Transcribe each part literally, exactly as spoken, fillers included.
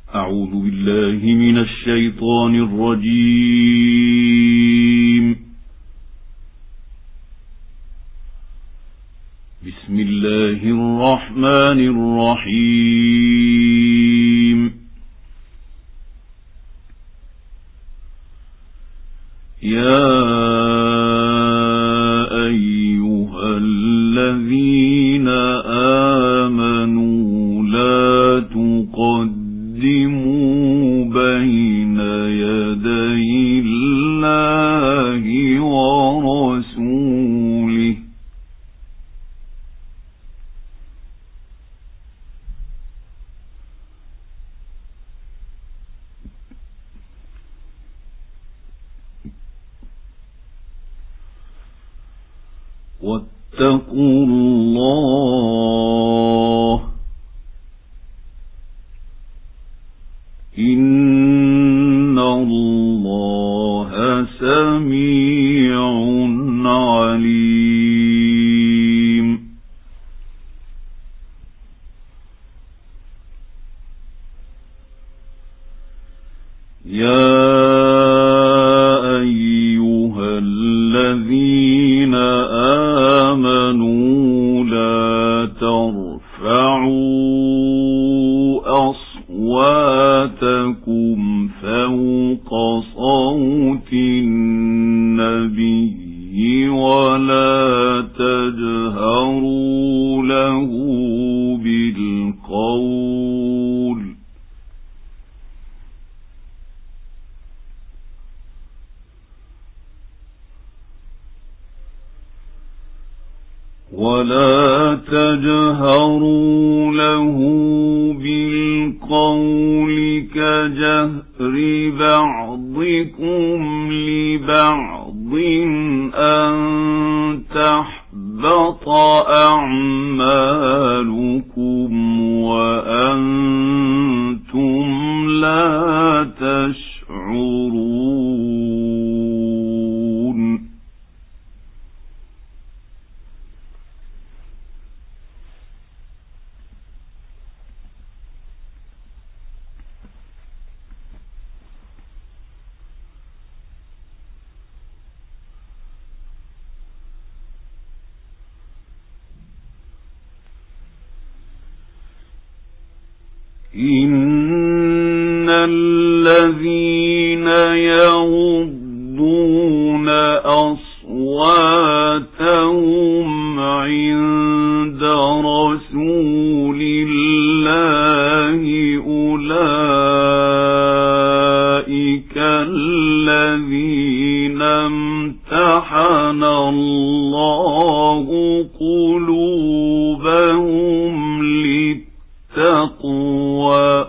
أعوذ بالله من الشيطان الرجيم. بسم الله الرحمن الرحيم. يا أيها الذين آمنوا لا تقدموا بين يدي الله ورسوله واتقوا الله إن الله سميع عليم. يا أيها الذين آمنوا لا ترفعوا أصواتكم فوق صوت النبي ولا تجهروا له بالقول ولا تجهروا له بالقول كجهر بعضكم لبعض أن تحبط أعمالكم وأنتم لا تشعرون. إن الذين يغضون أصواتهم عند رسول الله أولئك الذين امتحن الله قلوبهم للتقوى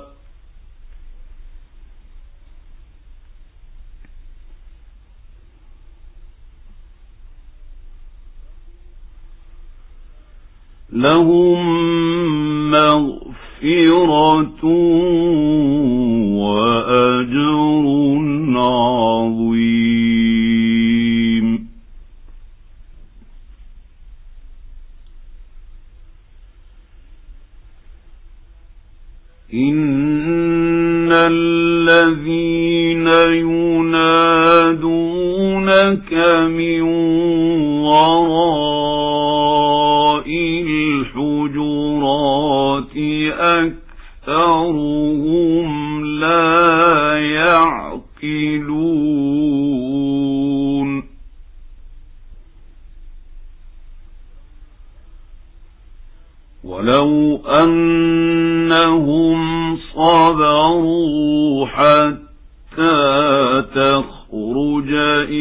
لهم مغفرة وأجر عظيم. إن الذين ينادونك من وراء الحجرات أكثرهم لا يعقلون. ولو أنهم صبروا حتى تخرج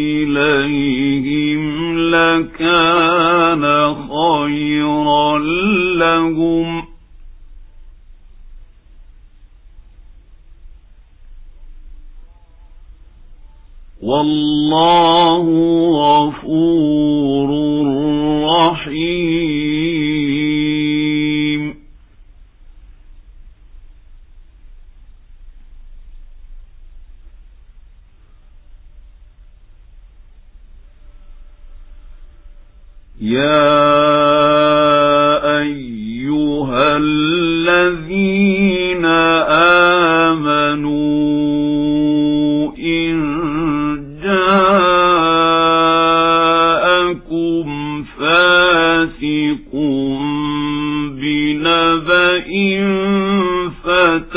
إليهم لكان خيرا لهم والله غفور رحيم. يا أيها الذين آمنوا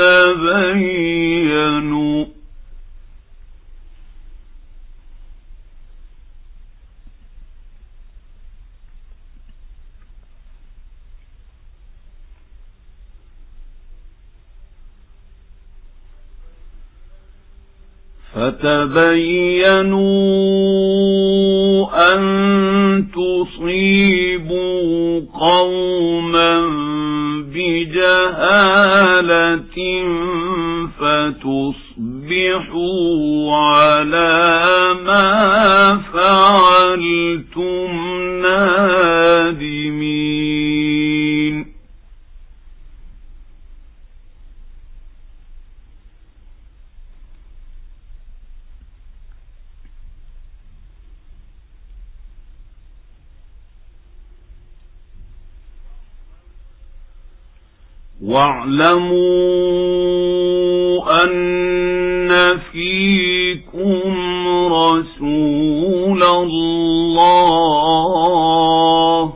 فتبينوا فتبينوا أن تصيبوا قوما بجهالة فتصبحوا على ما فعلتم نادمين. واعلموا أن فيكم رسول الله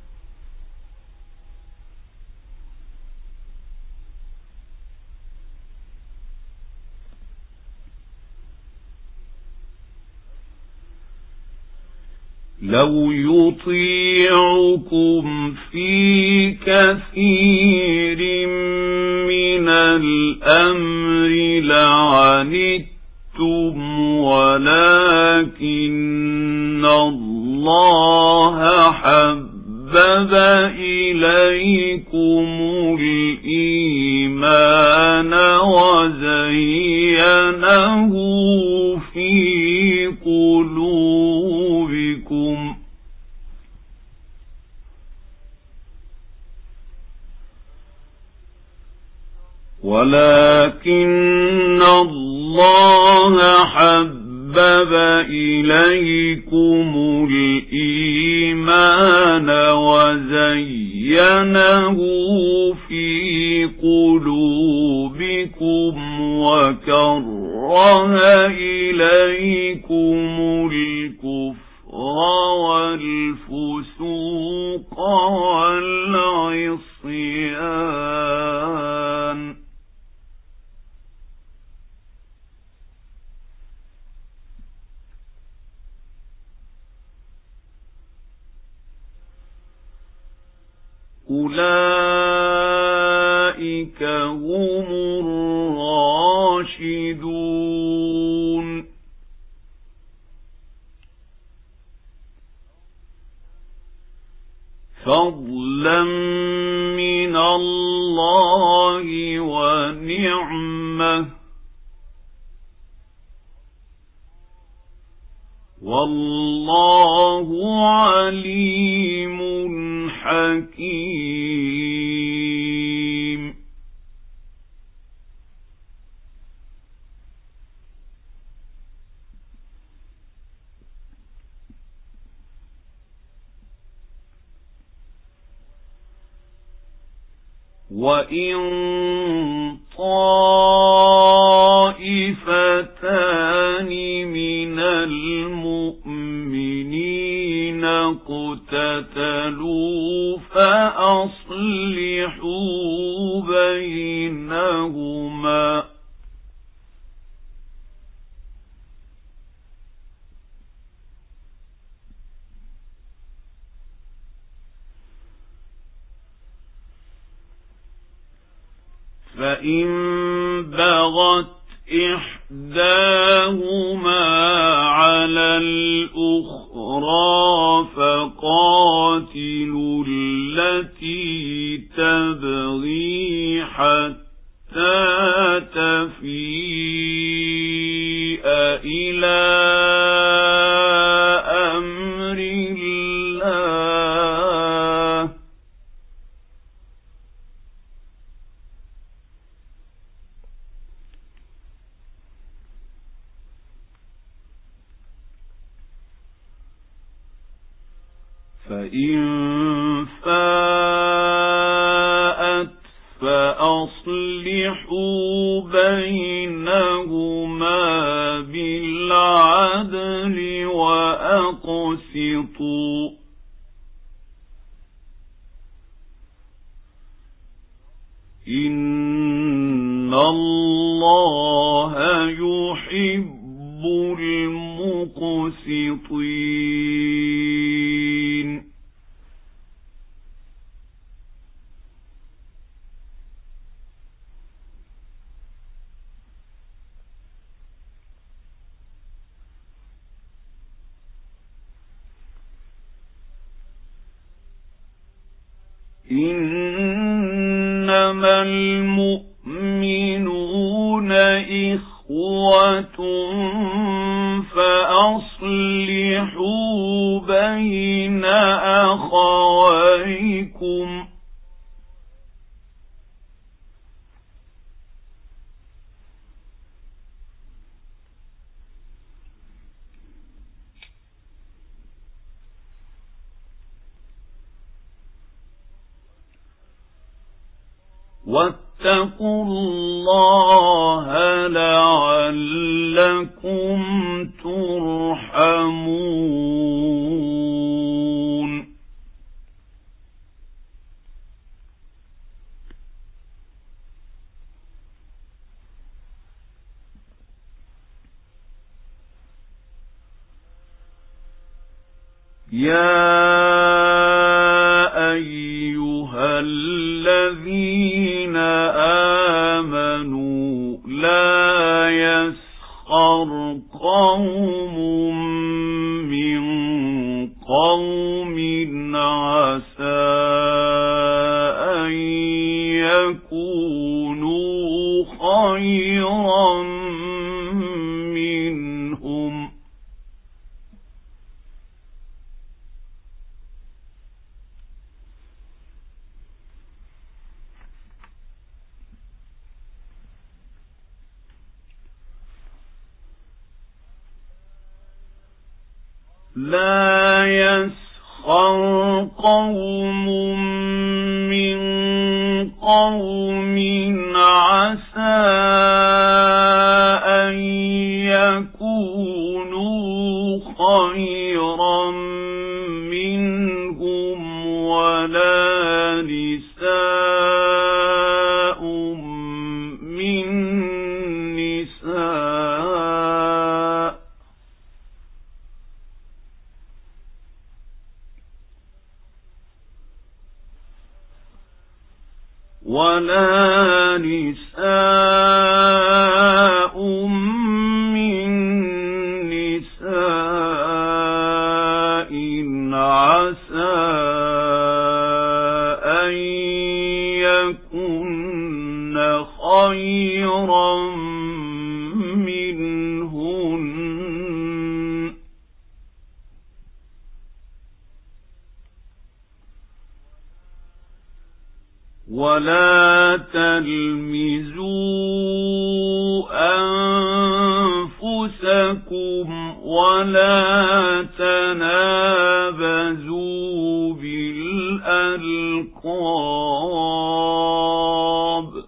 لو يطيعكم في كثير من الأمر لعنتم ولكن الله حبب إليكم الإيمان وزينه في قلوبكم ولكن الله حبب إليكم الإيمان وزينه في قلوبكم وكره إليكم الكفر والفسوق والعصيان أولئك هم الراشدون فضلا من الله ونعمة والله عليم حكيم. وإن طائفتان من المؤمنين اقتتلوا فأصلحوا بينهما فإن بغت إحداهما على الأخرى فقاتلوا التي تبغي حتى تفيء إلى أمر الله فإن فاءت فأصلحوا بينهما بالعدل وأقسطوا إن الله يحب المقسطين. إنما المؤمنون إخوة فأصلحوا بين أخويكم. واتقوا الله لعلكم ترحمون. يا أيها الذين آمنوا لا يسخر قوم من قوم عسى أن يكونوا خيرا منهم. لا يسخر قوم من قوم عسى أن يكونوا خيرا منهم ولا نساء من نساء ولا نساء من نساء عسى أن يكن خيرا منهن. ولا تلمزوا أنفسكم ولا تنابزوا بالألقاب.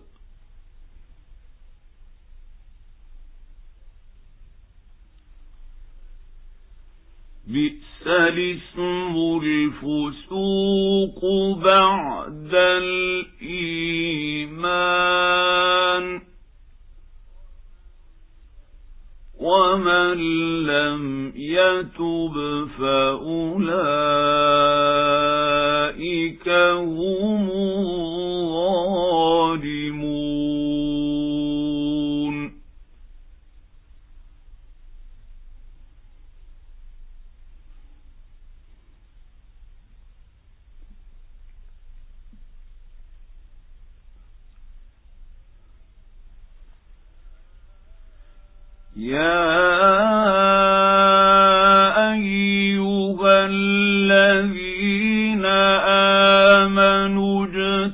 بئس الاسم الفسوق بعد الإيمان ومن لم يتب فأولئك هم الظالمون. يا أيها الذين آمنوا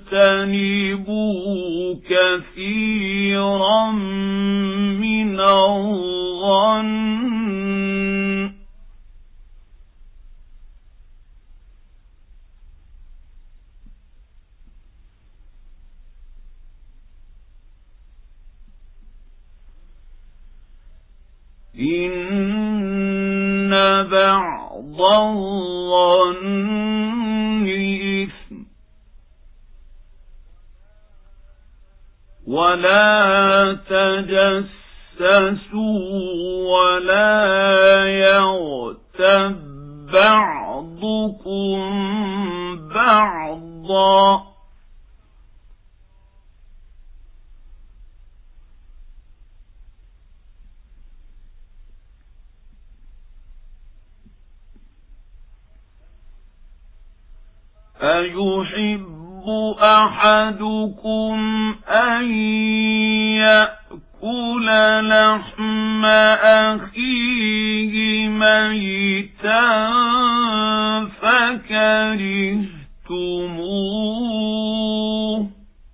اجتنبوا كثيرا من الظن إن بعض الظن إثم ولا تجسسوا ولا يغتب بعضكم بعضا أيحب أحدكم أن يأكل لحم أخيه ميتا فكرهتموه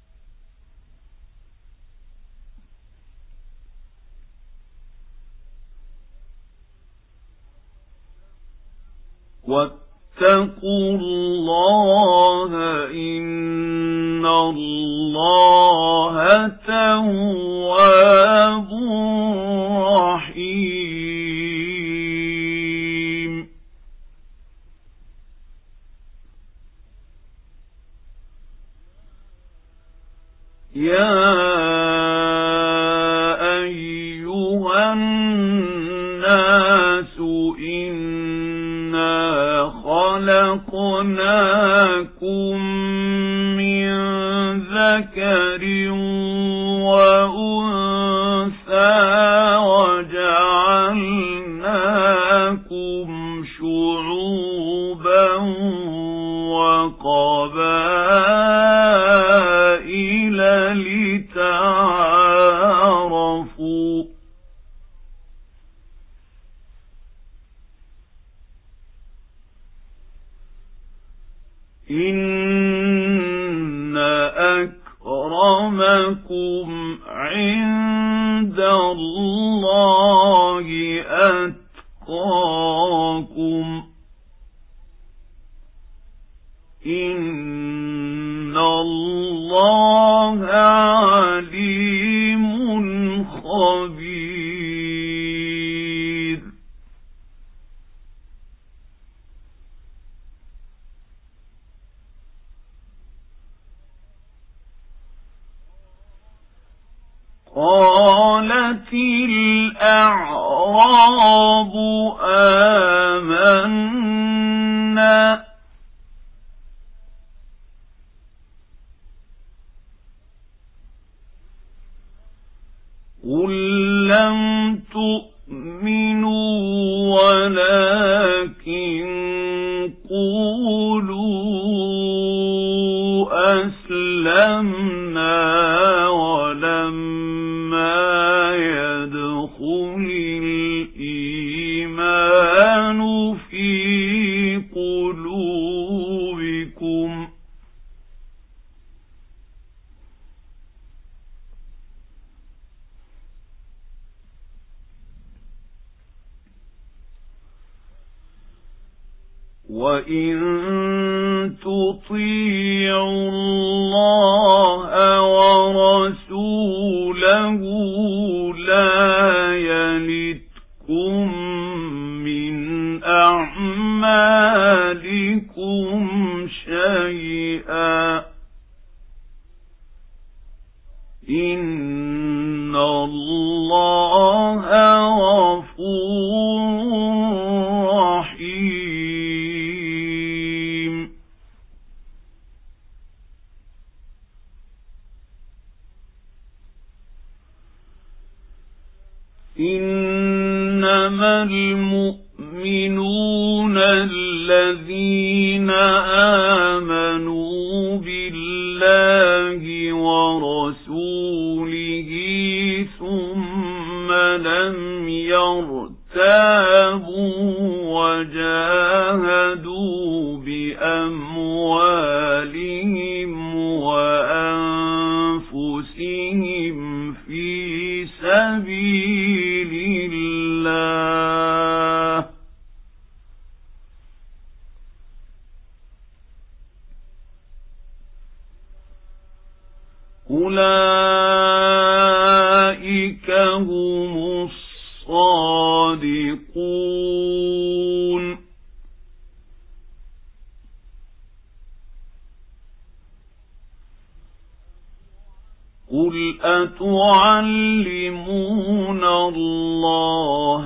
واتقوا الله إن الله تواب رحيم يا أيها الناس إنا خلقناكم من ذكر وأنثى وجعلناكم شعوبا وقبائل لتعارفوا إن أكرمكم عند الله أتقاكم إن الله عليم خبير قالت الأعراب آمنا قل لم تؤمنوا ولكن قولوا أسلمنا ولما يدخل الإيمان في قلوبكم وإن تطيعوا الله ورسوله لا يلتكم من أعمالكم شيئا إن الله غفور رحيم إنما المؤمنون الذين آمنوا بالله ورسوله ثم لم يرتابوا وجاهدوا بأموالهم وأنفسهم في سبيل الله أولئك هم الصادقون قل أتعلمون الله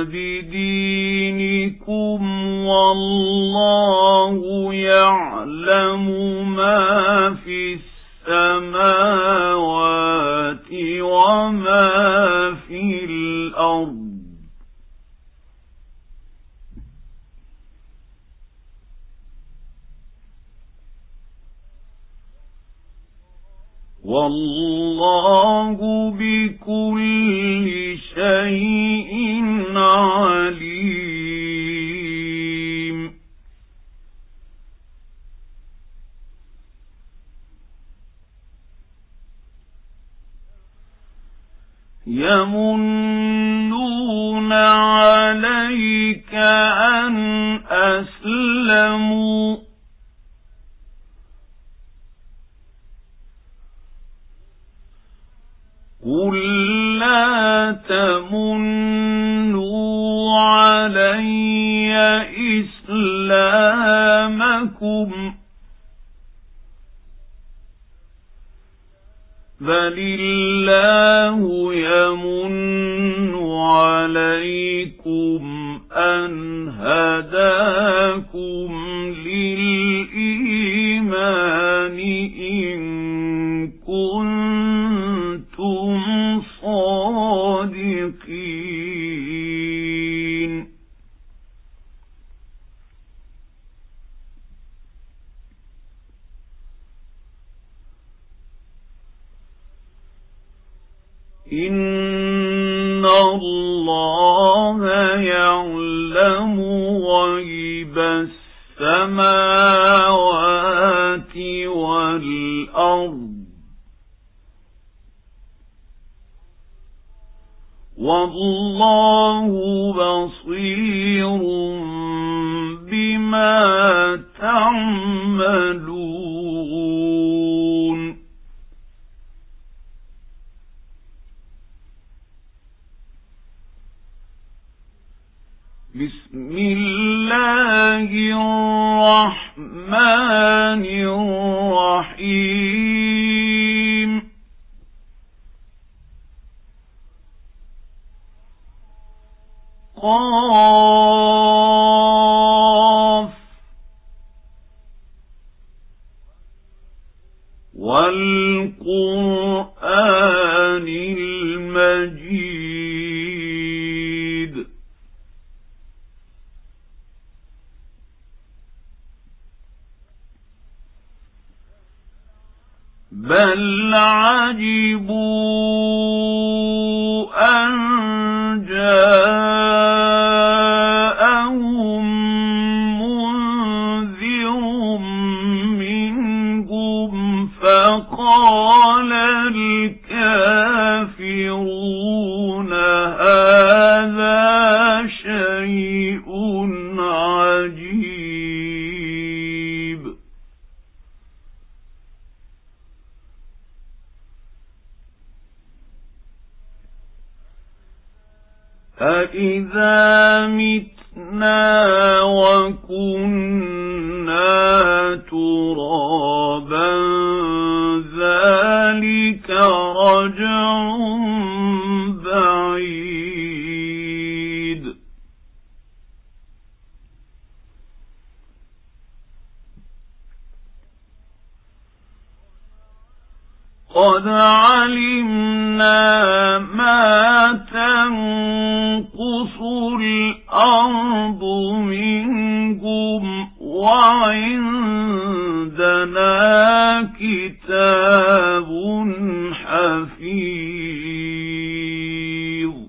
بدينكم والله يعلم ما في السماوات وما في الأرض والله بكل شيء عليم. يمنون عليك أن أسلموا قل لا تمنوا علي إسلامكم بل الله يمن عليكم أن هداكم للإيمان إن كنتم صادقين. إن الله يعلم غيب السماوات والأرض والله بصير بما تعملون. بسم الله الرحمن الرحيم. قاف والقرآن المجيد بل عجبوا أن جاءهم منذر منهم فقال الكافرون هذا شيء عجيب. أَإِذَا مِتْنَا وَكُنَّا تُرَابًا ذَلِكَ رَجْعٌ بَعِيدٌ. قَدْ عَلِمْنَا مَا تَنقُصُ الْأَرْضُ مِنْهُمْ وَعِندَنَا كِتَابٌ حَفِيظٌ.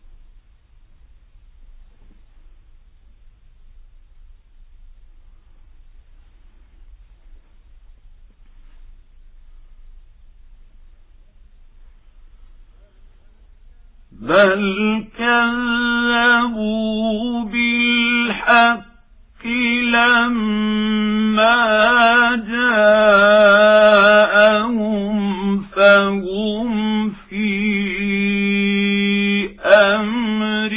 بل كذبوا بالحق لما جاءهم فهم في أمر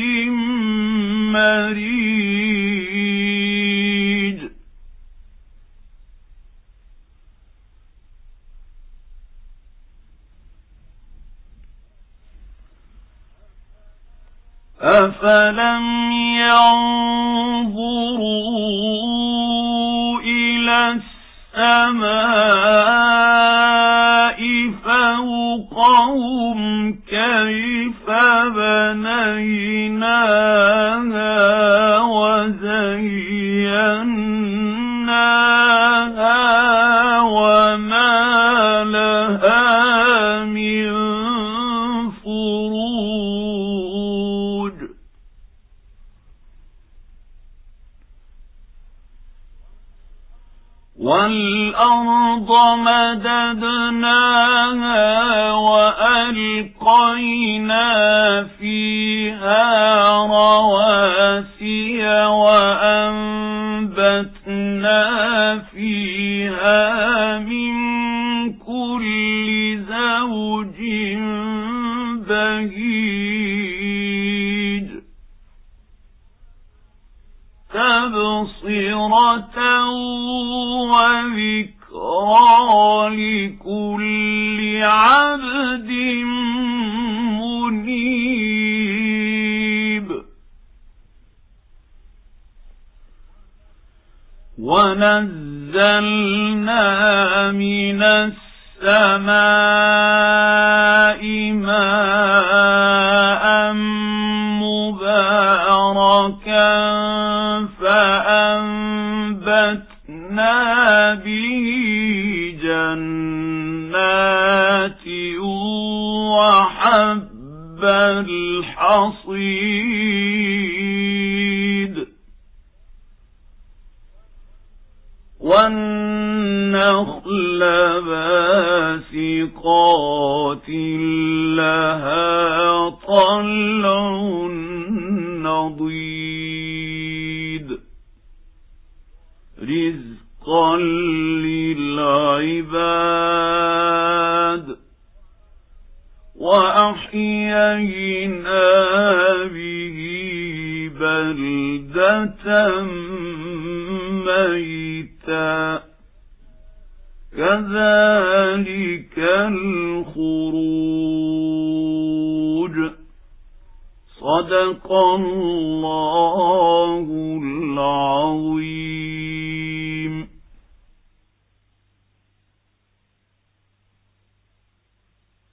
مريج. أفلم ينظروا إلى السماء فوقهم كيف بنيناها وزيناها وما لها من فروج والأرض مددناها وألقينا فيها رواسي وأنبتنا فيها من كل زوج بهيج تبصرة وذكرى لكل عبد منيب ونزلنا من السماء ماء مباركا فأنبتنا به جنات وحب الحصيد والنخل باسقات لها طلع نضيد رزقا للعباد وأحيينا به بلدة ميتا كذلك الخروج صدق الله العظيم.